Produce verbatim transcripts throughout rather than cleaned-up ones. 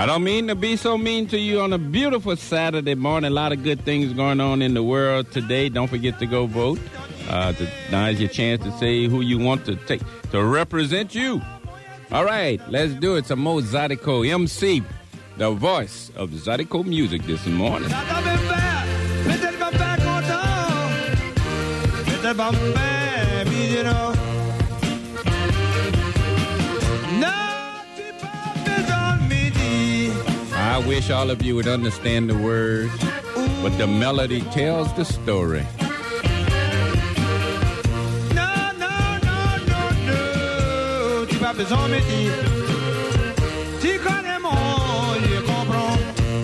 I don't mean to be so mean to you on a beautiful Saturday morning. A lot of good things going on in the world today. Don't forget to go vote. Uh, to, now is your chance to say who you want to take to represent you. All right, let's do it. Some more Zydeco M C, the voice of Zydeco music this morning. I wish all of you would understand the words, but the melody tells the story. No, no, no, no, no. Tu vas besoin me dire. Tu connais mon, je comprends.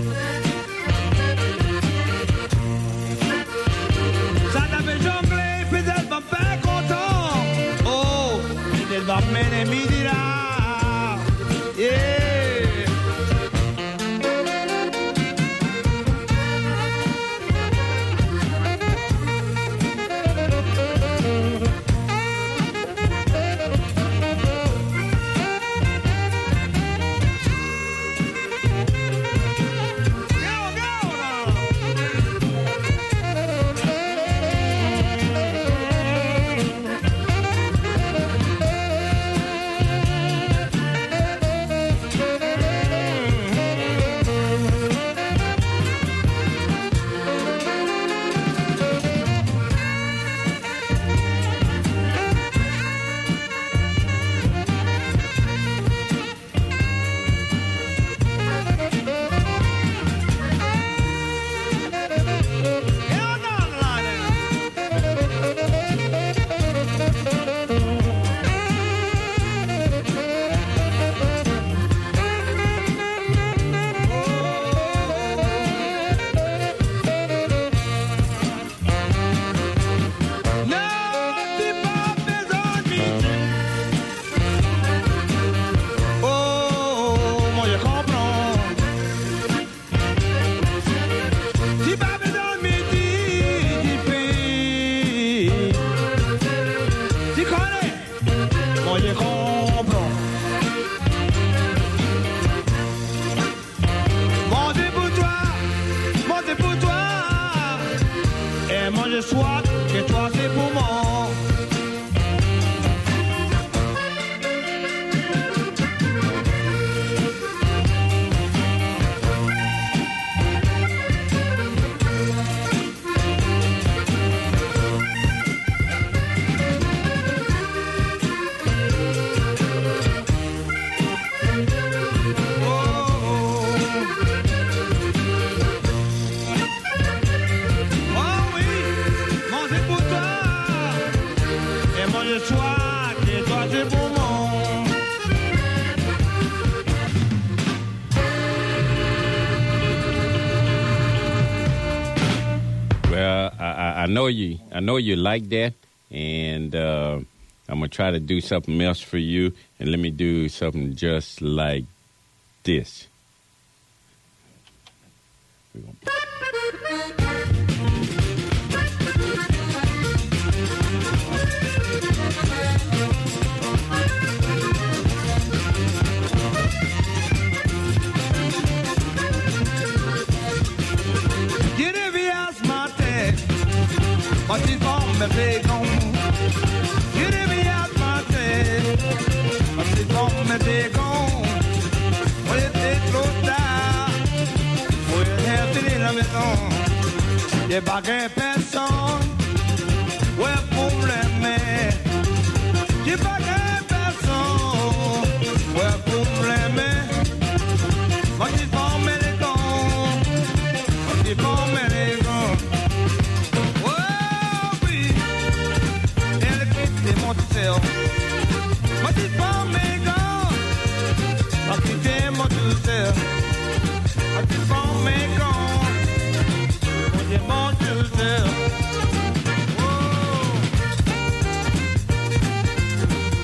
Ça t'a fait jongler, peut-être va pas content. Oh, peut-être va mener midi là. Yeah. I know you. I know you like that, and uh, I'm gonna try to do something else for you. And let me do something just like this. We're gonna... But it's bomb me big on. You did me out my day. But it's bomb me big on. When it takes close down, when you have to in a maison, des baguettes personne, ouais pour l'aimer. Des baguettes personne, ouais pour l'aimer. But it's bomb me big on. But it's bomb me big on. But it's for me gone. But it's him or to sell. But it's for me gone. But it's more to sell.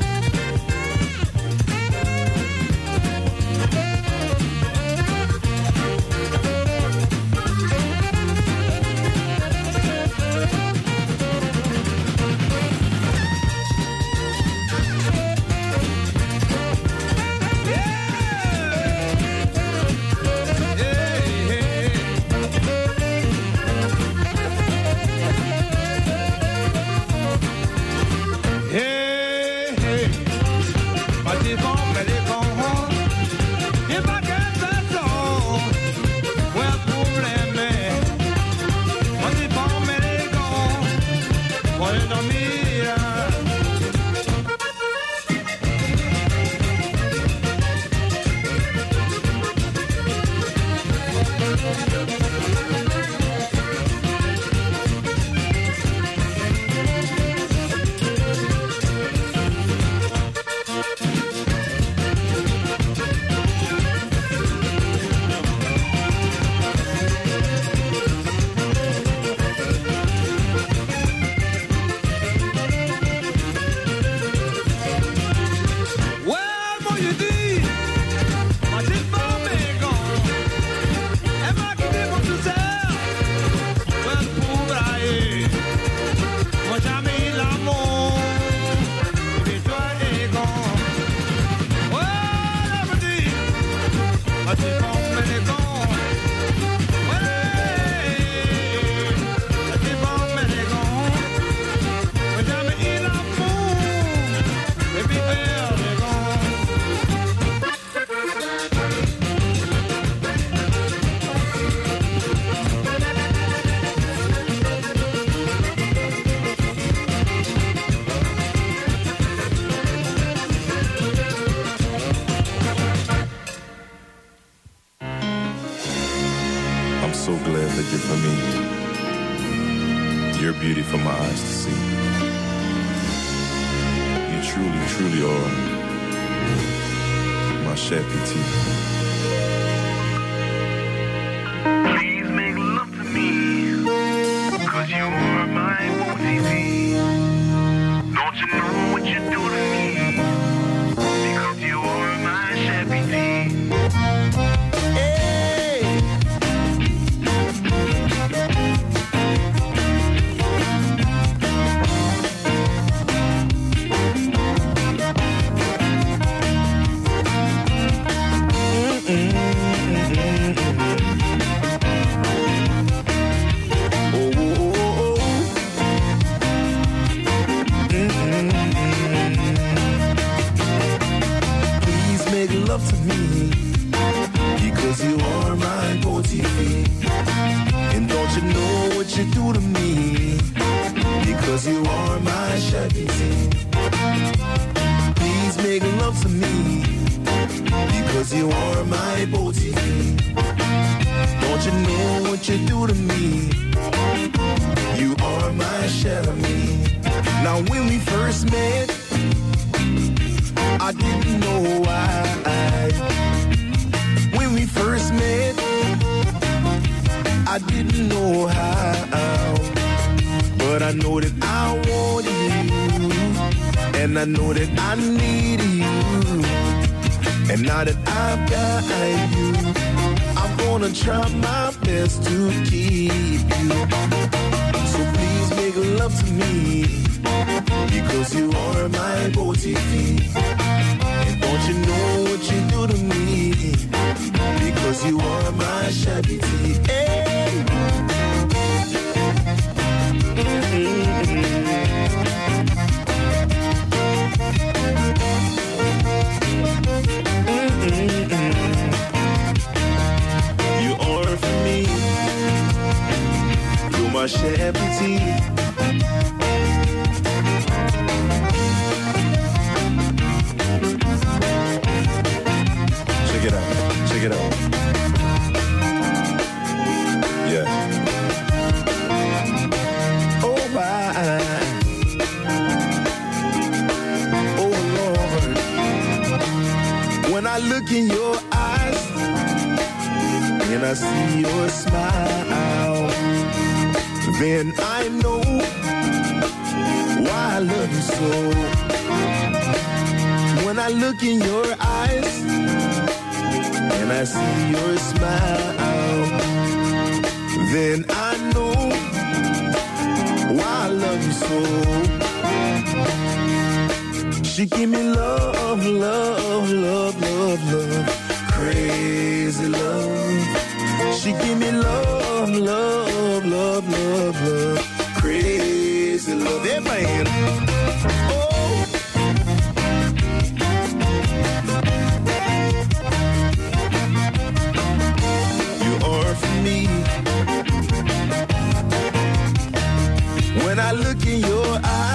When I look in your eyes,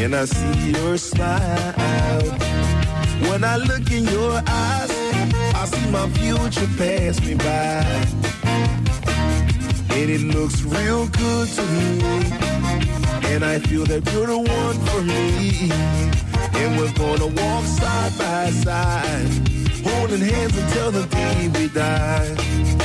and I see your smile. When I look in your eyes, I see my future pass me by. And it looks real good to me, and I feel that you're the one for me. And we're gonna walk side by side, holding hands until the day we die.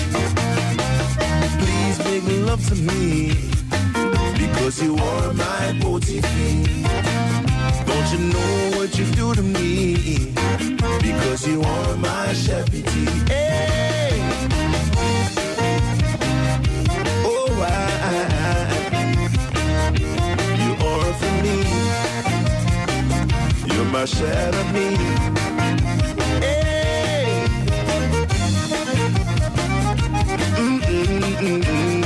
Please make love to me, because you are my O T P. Don't you know what you do to me, because you are my Chevy T. Hey! Oh, I, you are for me, you're my shadow me. Hey! Mm-mm-mm-mm.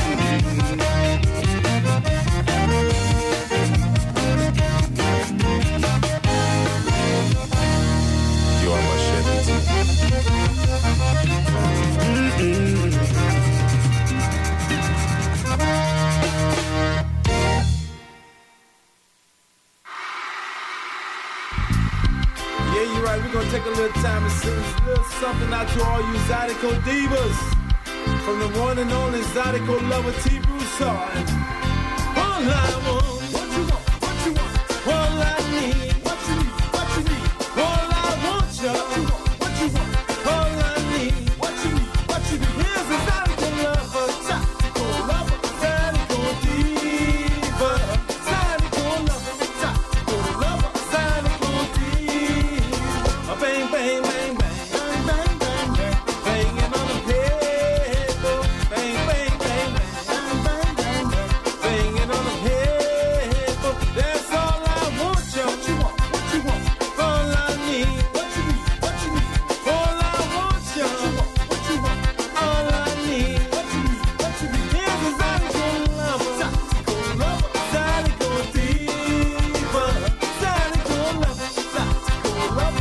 We're gonna take a little time and sing a little something out to all you Zydeco divas. From the one and only Zydeco lover T. Broussard. All I want, what you want, what you want, all I need, what you need, what you need, all I want, y'all, what you want, all I need, what you need, what you need. Here's a Zydeco lover, Zydeco lover, Zydeco diva, Zydeco lover, Zydeco lover, Zydeco diva. Bang, bang, bang, bang, bang, bang, bang, bang, banging on the table. Bang, bang, bang, bang, bang, bang, bang, banging on the table. That's all I want, y'all. What you want? What you want? All I need. What you need? What you need? All I want, y'all. What you want? All I need. What you need? What you need? Here's a Zydeco lover, Zydeco lover, Zydeco diva, Zydeco lover, Zydeco lover.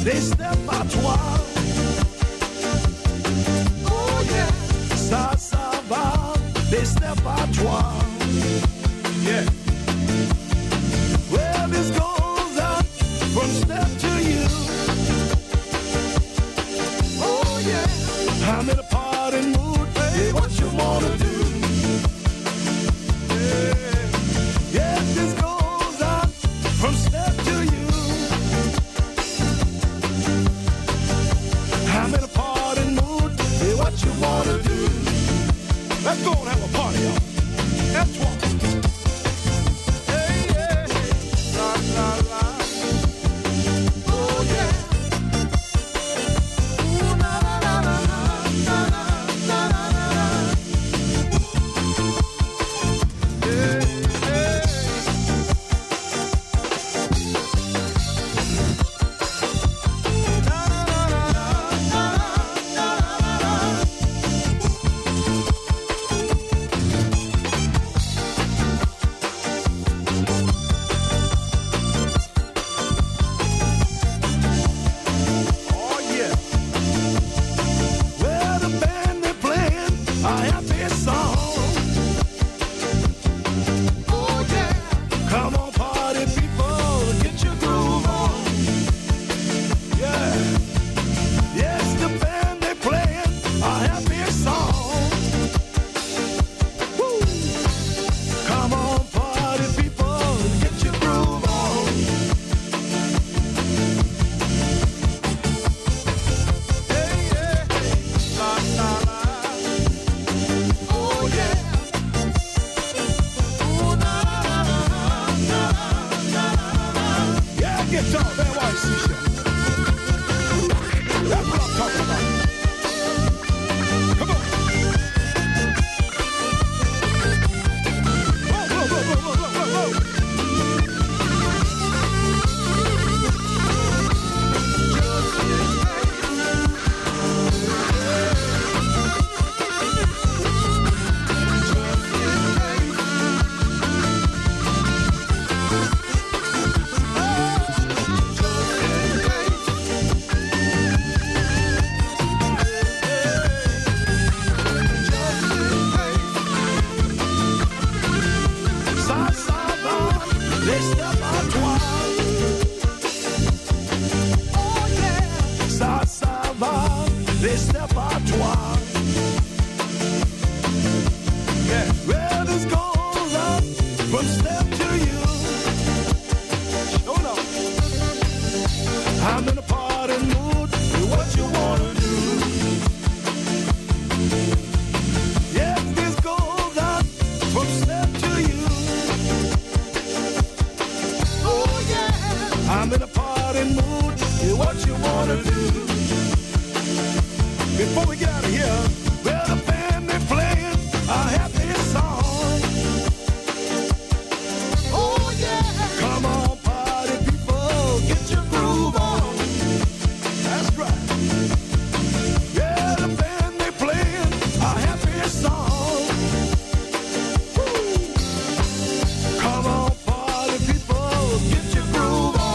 They step à toi. Oh yeah. Ça, ça va. They step à toi. Yeah. Well, this goes up from step to you. Oh yeah. I'm in a party mood, baby. What you wanna do? Yeah. Yeah, this goes up from step to you. I'm in a party mood, hey, what you wanna do? Let's go and have a party, y'all. That's what. Hey, yeah, la, la, la. Oh, yeah. Ooh, la, la, la, la, la, la, la, la, la. Hey, hey.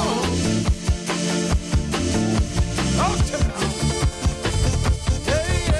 Hey,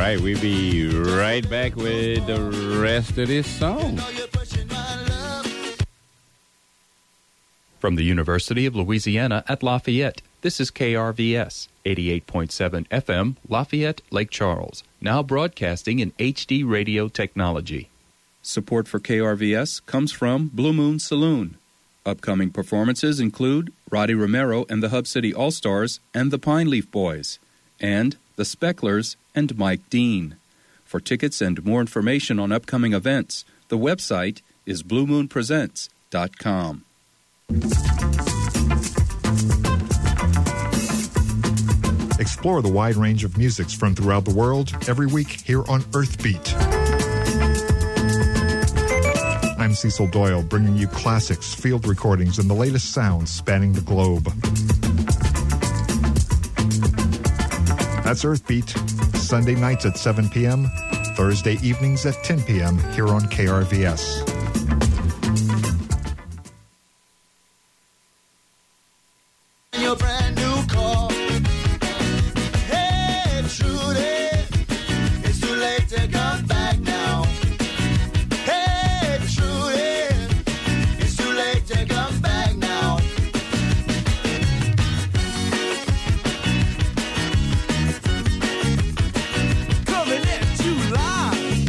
right, we'll be right back with the rest of this song. From the University of Louisiana at Lafayette, this is K R V S, eighty-eight point seven F M, Lafayette, Lake Charles, now broadcasting in H D radio technology. Support for K R V S comes from Blue Moon Saloon. Upcoming performances include Roddy Romero and the Hub City All-Stars and the Pine Leaf Boys, and the Specklers and Mike Dean. For tickets and more information on upcoming events, the website is blue moon presents dot com. Explore the wide range of musics from throughout the world every week here on Earthbeat. I'm Cecil Doyle, bringing you classics, field recordings, and the latest sounds spanning the globe. That's Earthbeat, Sunday nights at seven p.m., Thursday evenings at ten p.m. here on K R V S. Your brand new car. Hey, Trudy, it's too late to come back now. Hey, Trudy, it's too late to come back now. Coming at you live.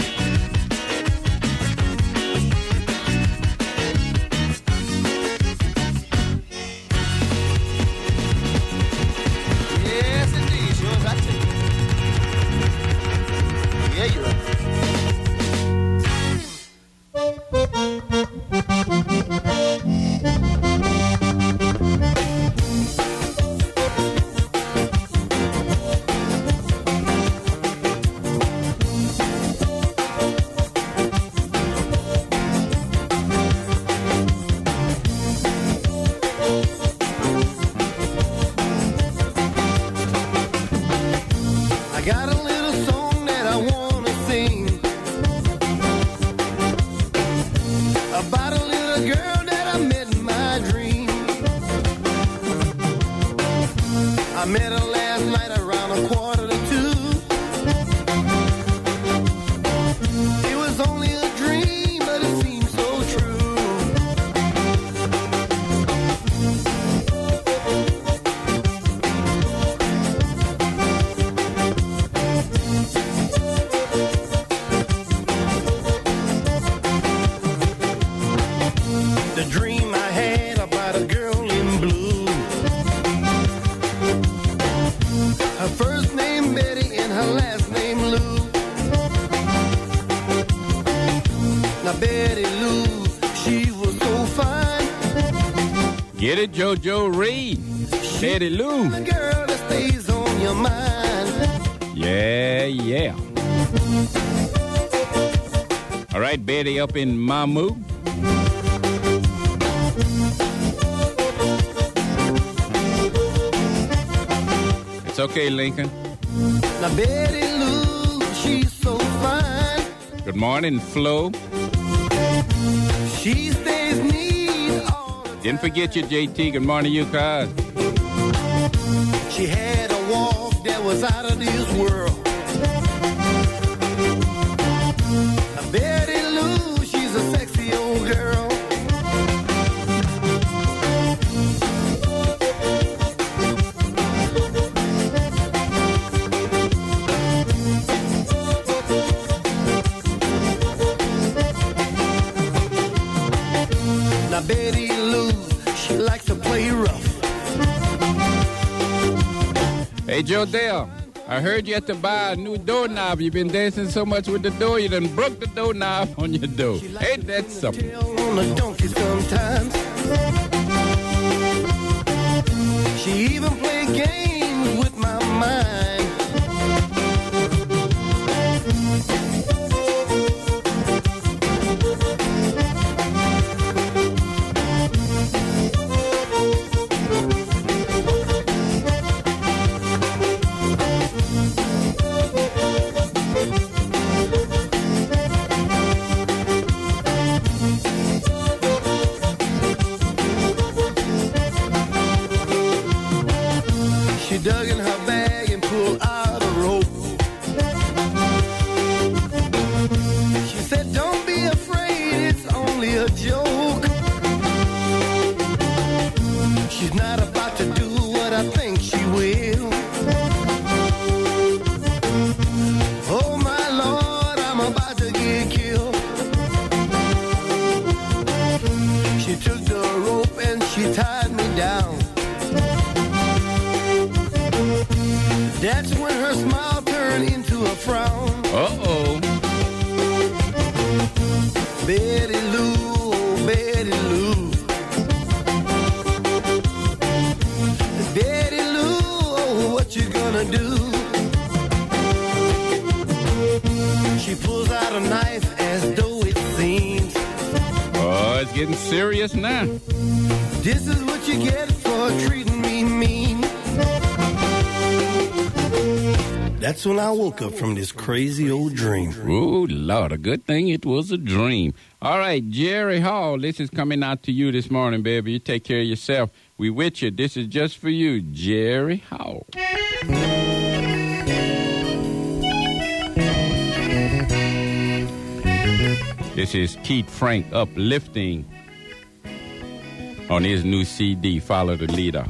Yes, indeed, yours, I take it. Yeah, you're right. I got a little song that I wanna sing about a little girl that I met in my dream. I met her last night around a quarter to two. It was only a dream, but it seemed so true. The dream I had about a girl in blue. Her first name Betty and her last name Lou. Now Betty Lou, she was so fine. Get it, JoJo Reed. Betty Lou. The girl that stays on your mind. Yeah, yeah. All right, Betty up in Mamu. It's okay, Lincoln. Now Betty Lou, she's so fine. Good morning, Flo. She stays neat all the time. Didn't forget you, J T. Good morning, you guys. She had a walk that was out of this world. Now Betty Lou, she's a sexy old girl. Now Betty Lou, she likes to play rough. Hey, Joe Dale, I heard you had to buy a new doorknob. You've been dancing so much with the door, you done broke the doorknob on your door. Ain't that something? On a donkey sometimes. She even played games with my mind. She dug in her bag and pulled out a rope. That's when her smile turned into a frown. Uh-oh. Betty Lou, oh Betty Lou. Betty Lou, oh, what you gonna do? She pulls out a knife as though it seems. Oh, it's getting serious now. This is what you get for treating me mean. That's when I woke up from this crazy old dream. Oh, Lord, a good thing it was a dream. All right, Jerry Hall, this is coming out to you this morning, baby. You take care of yourself. We with you. This is just for you, Jerry Hall. This is Keith Frank, Uplifting, on his new C D, Follow the Leader.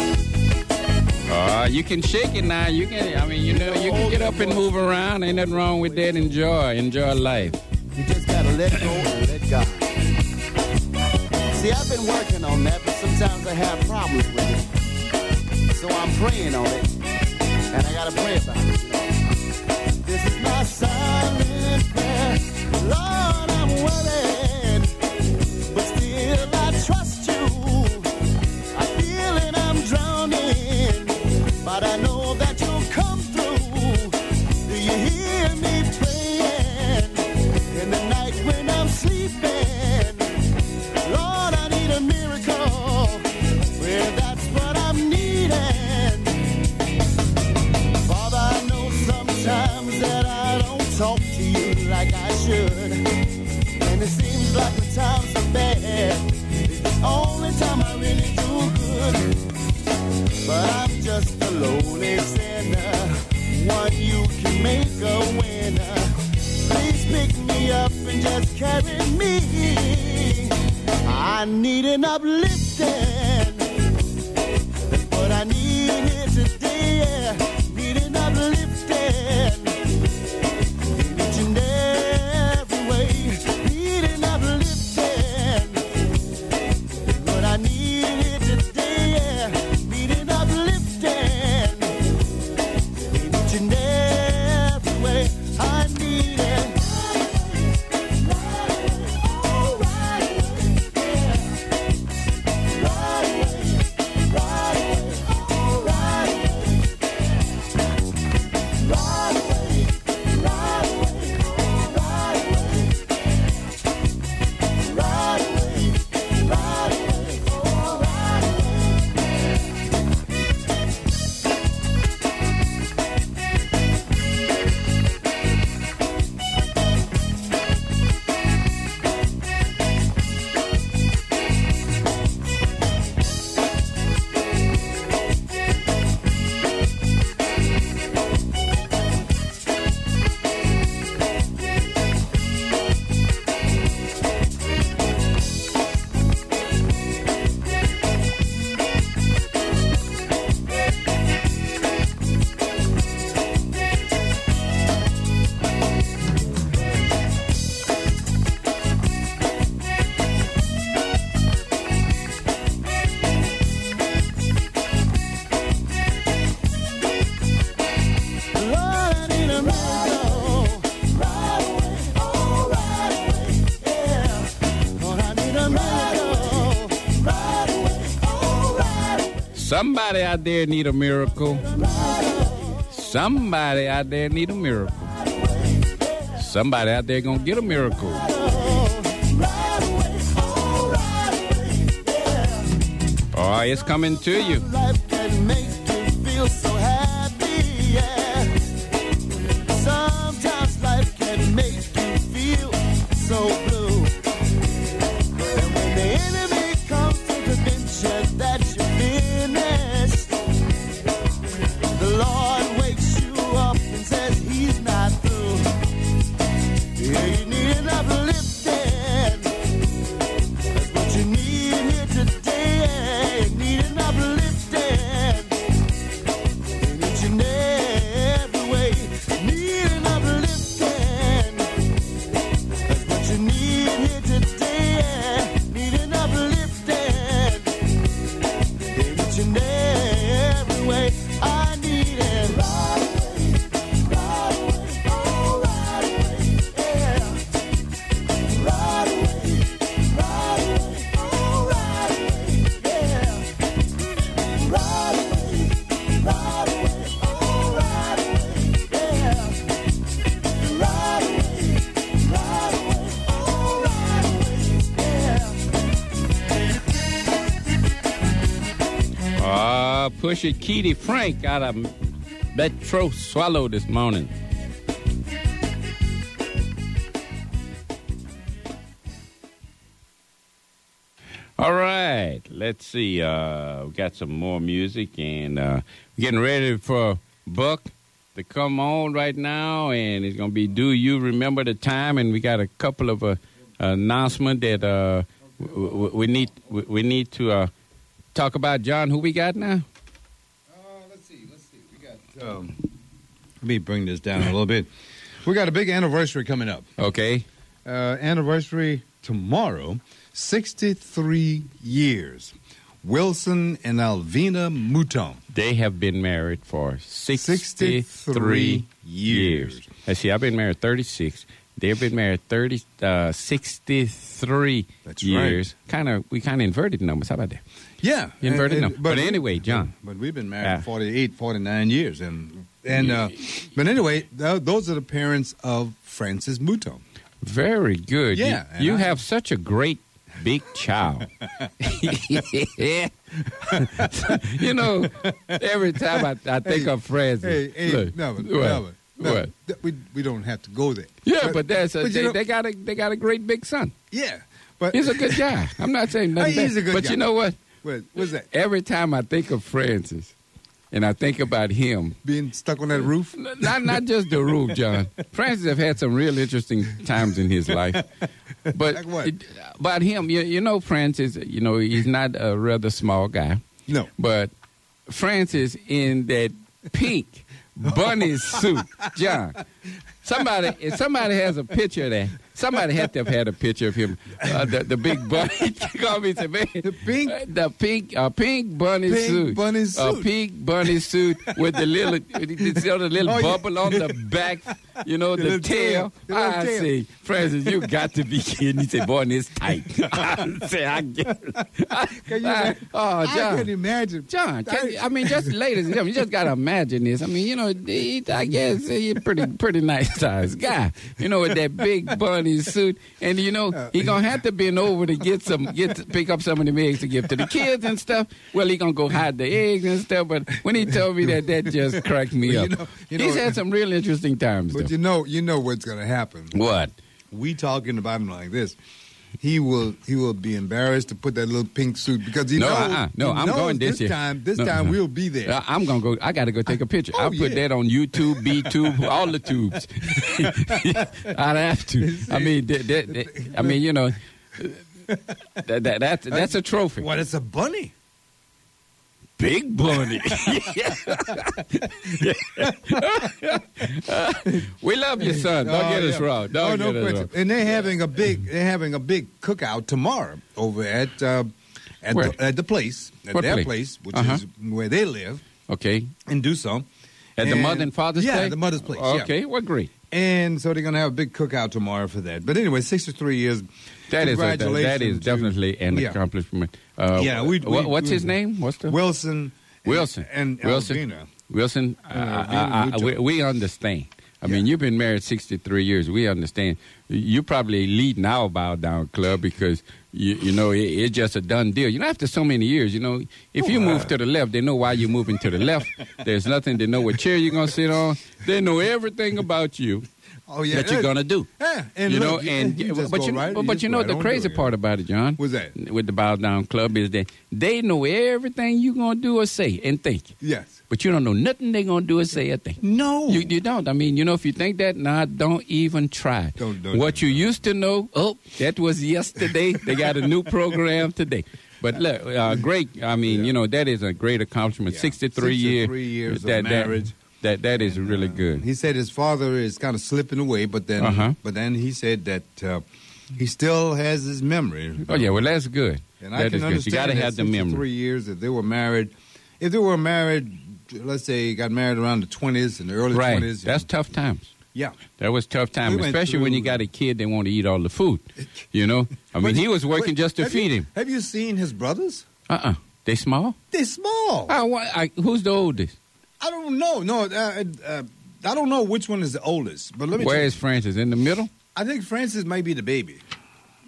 Uh, you can shake it now. You can, I mean, you know, you can get up and move around. Ain't nothing wrong with that. Enjoy. Enjoy life. You just gotta let go and let God. See, I've been working on that, but sometimes I have problems with it. So I'm praying on it. And I gotta pray about it, you know. This is my silent prayer. Lord, I'm worried, but still I trust you. I feel it, I'm drowning, but I know that you'll come through. Do you hear me praying in the night when I'm sleeping? Lord, I need a miracle. Well, that's what I'm needing. Father, I know sometimes that I don't talk to you like I should, and it seems like the times are bad. It's the only time I really do good. But I'm just a lowly sinner, one you can make a winner. Please pick me up and just carry me. I need an uplifting. That's what I need here today. Need an uplifting. Each and every way. Need an uplifting. That's what I need here today. Need an uplifting. Each and every way. I need it. Somebody out there need a miracle. Somebody out there need a miracle. Somebody out there gonna get a miracle. Oh, it's coming to you. Life can make you feel so happy, yeah. Sometimes life can make you feel so blue. And when the enemy comes to convince you that you're finished, the Lord wakes you up and says he's not through. Yeah, you need an uplifting. That's what you need here today. You need an uplifting. In each and every way. Need an uplifting. That's what you need here today. Need an uplifting. In each and every way. I need it. Push It, Keely Frank out of Metro Swallow this morning. All right, let's see. Uh, we got some more music, and uh, we're getting ready for Buck to come on right now, and it's going to be Do You Remember the Time? And we got a couple of uh, announcements that uh, w- w- we need w- we need to uh, talk about. John, who we got now? Uh, let's see, let's see. We got. Um, let me bring this down a little bit. We got a big anniversary coming up. Okay. Uh, anniversary tomorrow. sixty-three years. Wilson and Alvina Mouton. They have been married for sixty-three, sixty-three years. years. Let's see, I've been married thirty-six. They've been married thirty, uh, sixty-three That's years. Right. Kind of, we kind of inverted numbers. How about that? Yeah. Inverted and, numbers. But, but anyway, John. But, but we've been married uh, forty-eight, forty-nine years. And, and uh, But anyway, th- those are the parents of Francis Mouton. Very good. Yeah. You, you I, have such a great big child. You know, every time I, I think hey, of Francis. Hey, hey, look, no, what? no, no, what? Th- we we don't have to go there. Yeah, but, but that's a, but they, know, they got a they got a great big son. Yeah, but he's a good guy. I'm not saying nothing. He's bad, a good but guy. you know what? What what's that? Every time I think of Francis, and I think about him being stuck on that roof. Not not just the roof, John. Francis have had some real interesting times in his life. But like what? It, about him, you, you know, Francis, you know, he's not a rather small guy. No. But Francis in that pink bunny suit, John. Somebody, if somebody has a picture of that, somebody had to have had a picture of him. Uh, the, the big bunny. Call me and say, man, the pink, uh, the pink, uh, pink bunny pink suit, bunny suit, a pink bunny suit with the little, you see the little oh, bubble yeah. on the back, you know, the, the tail. tail. I tail. say, Francis, you got to be kidding. He said, boy, it's tight. I say, I get Can you I, oh, John. I can imagine. John, can you, I mean, just ladies and gentlemen, you just got to imagine this. I mean, you know, he, I guess he's a pretty, pretty nice sized guy, you know, with that big bunny suit. And, you know, he going to have to bend over to get some, get to pick up some of them eggs to give to the kids and stuff. Well, he going to go hide the eggs and stuff. But when he told me that, that just cracked me up. You know, you know, He's had some real interesting times, But though. you know, you know what's going to happen. What? We talking about him like this. He will he will be embarrassed to put that little pink suit because he no, knows, uh-uh. no, he I'm knows going this, this year. time. This no, time no. we'll be there. I, I'm gonna go. I got to go take a picture. Oh, I'll put yeah. that on YouTube, B Tube, all the tubes. I'd have to. I mean, that, that, that, I mean, you know, that, that that's that's a trophy. What? It's a bunny. Big bunny. We love your son. Don't Oh, get us yeah. wrong. Don't oh, no get us question. wrong. And they're having a big they're having a big cookout tomorrow over at uh, at, Where? the, at the place at What their place? place, which Uh-huh. is where they live Okay. in Duso. At the And- mother and father's yeah, place? the mother's place. yeah. Okay, well, great. And so they're going to have a big cookout tomorrow for that. But anyway, sixty-three years. That is a, that, Congratulations that is to- definitely an yeah. accomplishment. Uh, Yeah, we- we- what, what's we- his name? What's the Wilson. Wilson. And, and Wilson. Alvina. Wilson, Uh, I- I- Alvina I- I- Mucho. we, we understand. I Yeah. mean, you've been married sixty-three years. We understand. You're probably leading our bow down club because, you, you know, it, it's just a done deal. You know, after so many years, you know, if you move to the left, they know why you're moving to the left. There's nothing. They know what chair you're going to sit on. They know everything about you Oh, yeah. that you're going to do. Yeah, and you look, know, and you just but go you, right- but, you but just you know right the on crazy through it. part about it, John. What's that? With the Bow Down Club is that they know everything you're gonna do or say and think, Yes. but you don't know nothing they're gonna do or say or think. No. You, you don't. I mean, you know, if you think that, nah, don't even try. Don't- don't what do you used to know, oh, that was yesterday. They got a new program today. But look, uh, great. I mean, Yeah. you know, that is a great accomplishment. Yeah. sixty-three, sixty-three year, years of that, marriage. That, that that is really good. He said his father is kind of slipping away, but then, Uh-huh. but then he said that uh, he still has his memory. Oh yeah, well that's good. And that I is can good. understand You got to that have the memory. sixty-three years if they were married. If they were married, let's say, got married around the twenties and the early Right. twenties. That's tough times. yeah. That was tough time, We went especially when through- you got a kid that want to eat all the food. You know, I mean, But- he was working wait, just to have feed you- him. Have you seen his brothers? Uh-uh. They small? They're small. I, wa- I, who's the oldest? I don't know. No, uh, uh, I don't know which one is the oldest. But let me. Where tell is Francis? In the middle? I think Francis might be the baby.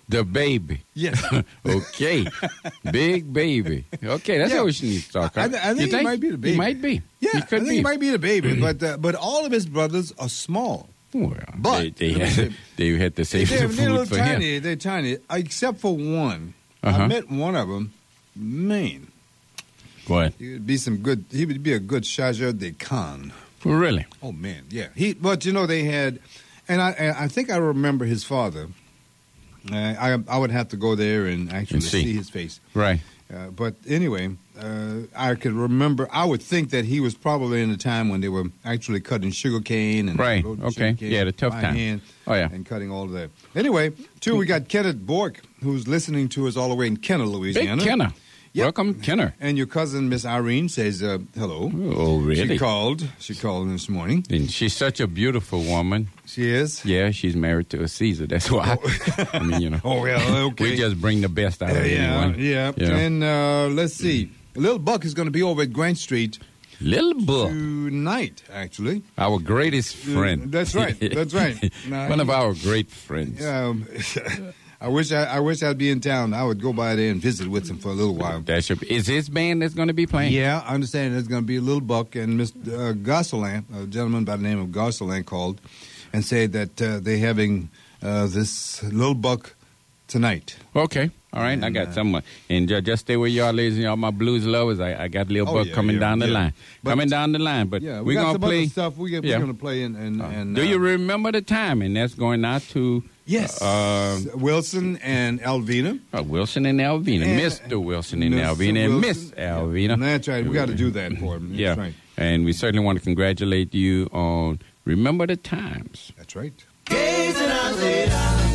The baby. Yes. Okay. Big baby. Okay, that's Yeah. what we need to talk I, about. I think You he might be the baby. He might be. Yeah, he could I think be. he might be the baby, but uh, but all of his brothers are small. Well, But- they, they, had, they had to save They're, the they're food little for tiny. him. They're tiny, except for one. Uh-huh. I met one of them. Man, What? he would be some good. He would be a good chargeur de Khan. Really? Oh man, yeah. He, but you know, they had, and I, and I think I remember his father. Uh, I, I would have to go there and actually And see. see his face. Right. Uh, but anyway, uh, I could remember. I would think that he was probably in the time when they were actually cutting sugar cane and Right, loading okay. sugarcane Yeah, the tough by time. hand Oh, yeah. and cutting all of that. Anyway, too, we got Kenneth Bork, who's listening to us all the way in Kenner, Big Louisiana. Kenner. Yep. Welcome, Kenner. And your cousin Miss Irene says uh, hello. Oh, really? She called. She called this morning. And she's such a beautiful woman. She is. Yeah, she's married to a Caesar. That's why. I mean, you know. Oh well, okay. We just bring the best out Uh, of yeah, anyone. yeah. Yeah. And uh, let's see. Little Buck is going to be over at Grant Street Little Bull, tonight, actually. our greatest friend. That's right. That's right. Now, One of our great friends. Um, I wish I, I wish I'd be in town. I would go by there and visit with him for a little while. That should be, is his band that's going to be playing? Yeah, I understand there's going to be a Little Buck and Mister Uh, Gosselin, a gentleman by the name of Gosselin, called and said that uh, they're having uh, this Little Buck tonight. Okay. All right. And, I got uh, someone. And ju- just stay where y'all, ladies and all my blues lovers. I, I got Lil Oh, Buck yeah, coming yeah, down the yeah. line. But- coming down the line. But Yeah, we we're got going to some play. other stuff we get, Yeah. we're going to play. And, and, and Do uh, you remember the time? And that's going out to Yes. uh, Wilson and Alvina. uh, Wilson and Alvina. And- Mister Wilson and Mister Alvina. And Wilson. Miss Alvina. That's right. We got to do that for him. That's Yeah. right. And we certainly want to congratulate you on Remember the Times. That's right. Gaze and I said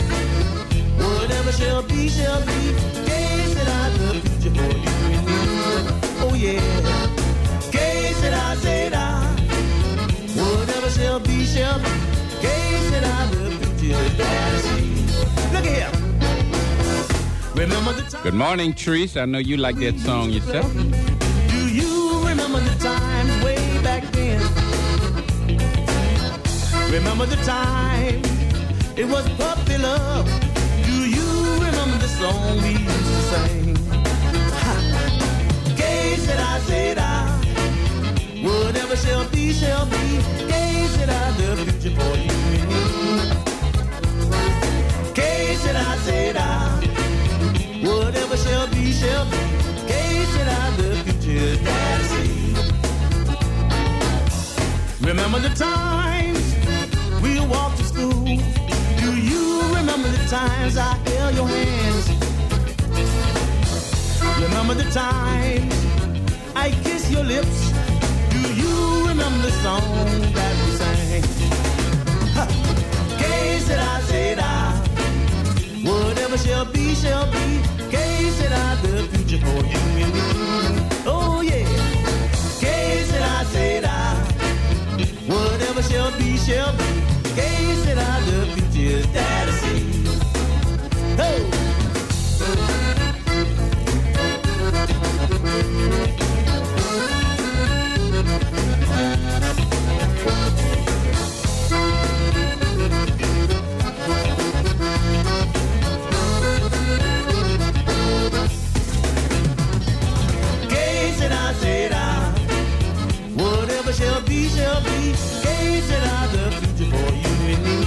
I, whatever shall be, shall be. Gaze and I, the future for you and me. Oh yeah. Gaze and I said I, whatever shall be, shall be. Gaze and I, the future that I see. Look here. Remember the time. Good morning, Therese. I know you like that song yourself. Do you remember the times way back then? Remember the time it was puppy love? Do you remember the song we used to sing? Ha. Gay said I, said I, whatever shall be, shall be. Gay said I, the future for you and me. Gay said I, said I, whatever shall be, shall be. Gay said I, the future that I see. Remember the times we walked to school. Do you remember the times I held your hands? Remember the times I kissed your lips? Do you remember the song that we sang? Ha. Gay said I, said I, whatever shall be, shall be. Gay said I, the future for you and me. Oh yeah. Gay said I, said I, whatever shall be, shall be. Gay said I, the future that I see. Oh. Gay said I, said I, whatever shall be, shall be. Gay said I, the future for you and me.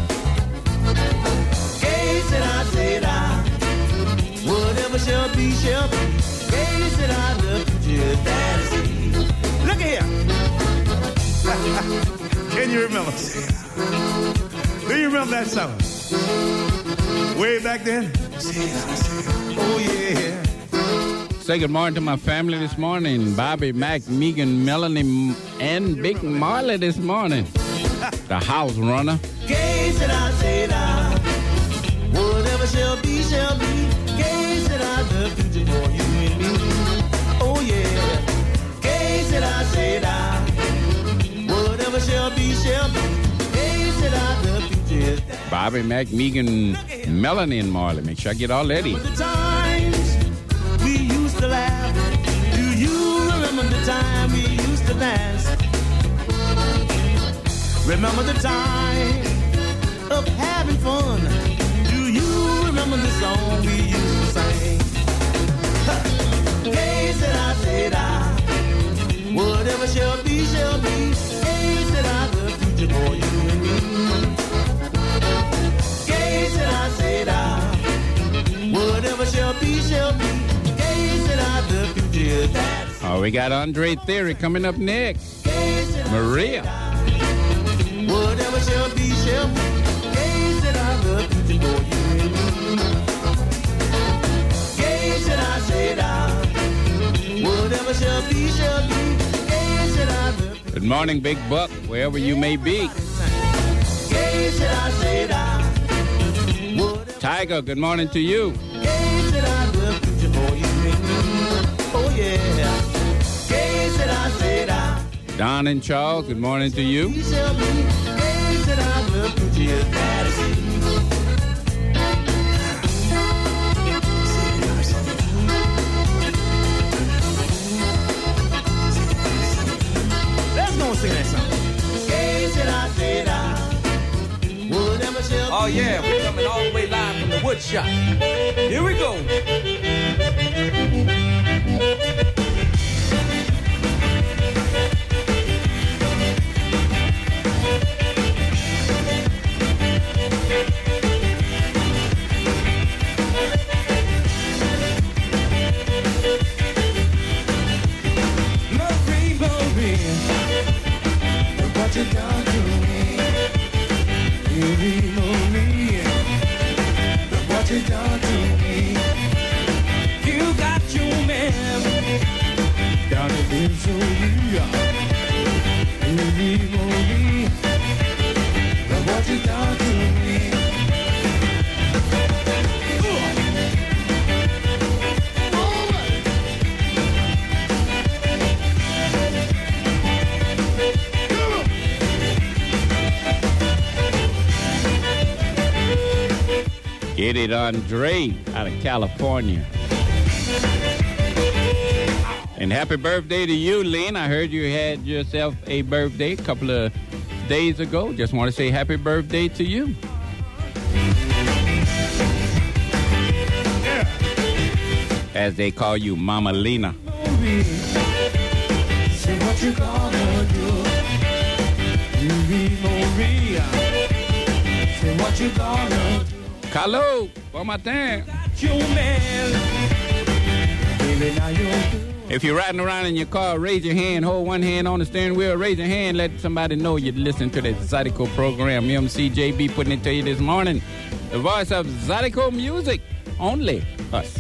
Gay said I, said I, whatever shall be, shall be. Gay said I, the future that I see. Look here. Can you remember? Do you remember that song? Way back then? Oh, yeah. Say good morning to my family this morning. Bobby, Mac, Megan, Melanie, and Big Marley this morning. The house runner. Gay said I, said I, whatever shall be, shall be. Gay said I, the future for you and me. Oh yeah. Gay said I, said I, whatever shall be, shall be. Gay said I, the future. Bobby, Mac, Megan, Melanie, and Marley. Make sure I get all that in. Remember the times we used to laugh. Do you remember the time we used to dance? Remember the time of having fun. Do you remember remember the song we used to sing. Huh. Hey, said I, said I, whatever shall be, shall be. Hey, said I, the future for you and me. Hey, said I, said I, whatever shall be, shall be. Hey, said I, the future is that. Oh, we got Andre Theory coming up next. Hey, said I, Maria. whatever shall be, shall be. Hey, said I, the future for you and me. Hey, said I, said I, whatever shall be, shall be. Hey, said I, the future. Good morning, Big Buck, wherever you may be. Hey, said I, said I, whatever. Tiger, good morning to you. Hey, said I, the future for you and me. Oh, yeah. Hey, said I, said I, Don and Charles, good morning to you. he shall be. Hey, said I, the future is bad as he. Let's go and sing that song. Hey, said I, said I, whatever shall be. Oh yeah, we're coming all the way live from the wood shop. Here we go. Marie, Marie, look what you done to me. Marie, Marie, look what you done to me. You got your man down in Missouri. Marie, Marie, look what you done to me. Get it, Andre, out of California. And happy birthday to you, Lynn. I heard you had yourself a birthday a couple of days ago. Just want to say happy birthday to you. As they call you, Mama Lena. Say what you gonna do. Marie, Marie, say what you gonna do. Carlo, bon matin. You man, baby, now you're. If you're riding around in your car, raise your hand, hold one hand on the steering wheel, raise your hand, let somebody know you're listening to the Zydeco program. M C J B putting it to you this morning. The voice of Zydeco music, only us.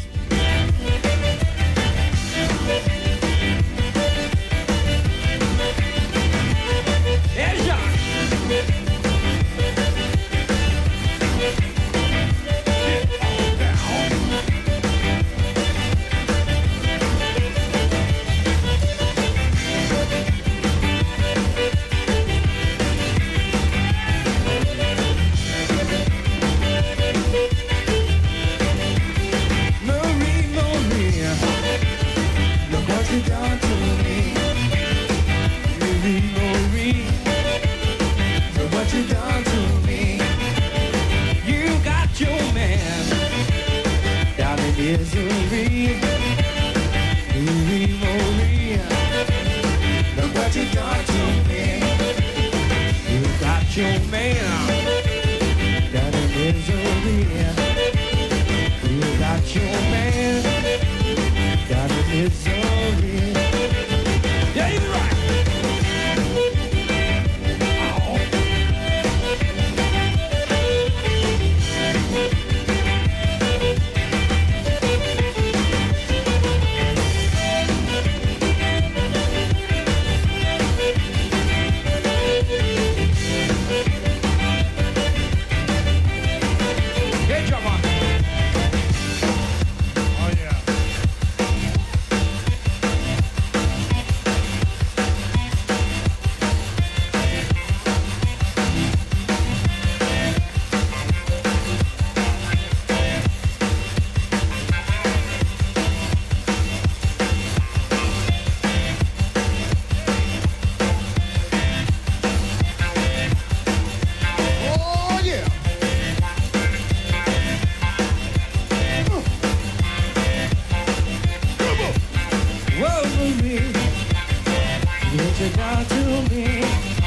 you done to me.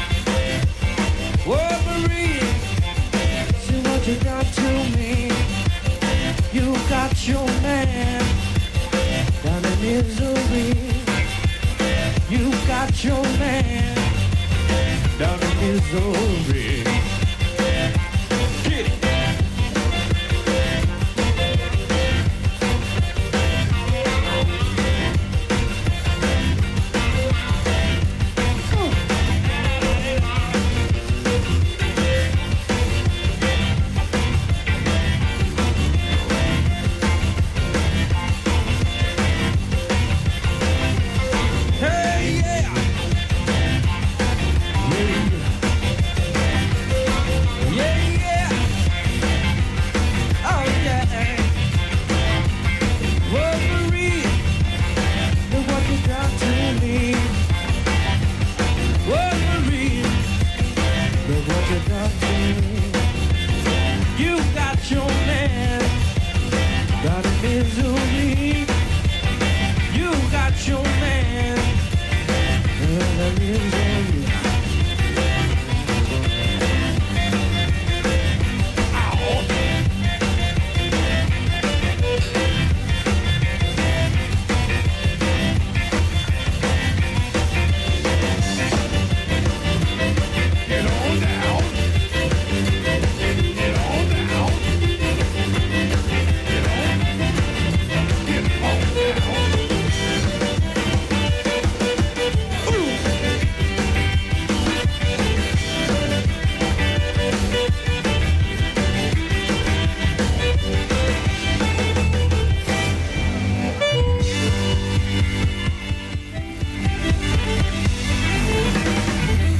Oh, Marie, see what you done to me. You got your man down in misery. You got your man down in Missouri. Get it.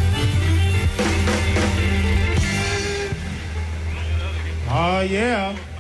Oh, yeah.